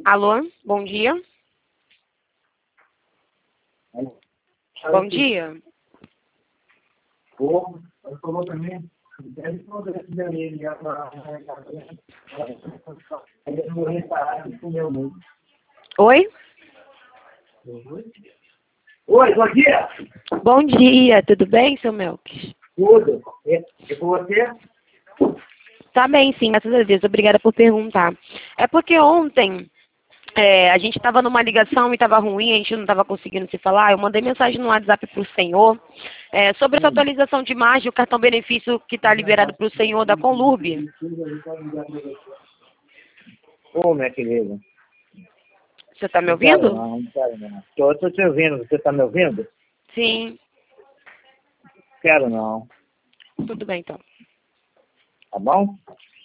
Alô, bom dia. Bom dia. Ele falou também, ele falou que ele ligar para ele não reparar com o meu nome. Oi? Oi, bom dia. Bom dia, tudo bem, seu Melques? Tudo. E com você? Tá bem, sim, graças a Deus. Obrigada por perguntar. É porque ontem a gente estava numa ligação e estava ruim, a gente não estava conseguindo se falar. Eu mandei mensagem no WhatsApp para o senhor sobre essa atualização de margem, o cartão benefício que está liberado para o senhor da Conlurb. Ô, minha querida. Você está me Não quero ouvindo? não, não quero não. Estou te ouvindo. Você está me ouvindo? Sim, Quero não. tudo bem então. Tá bom?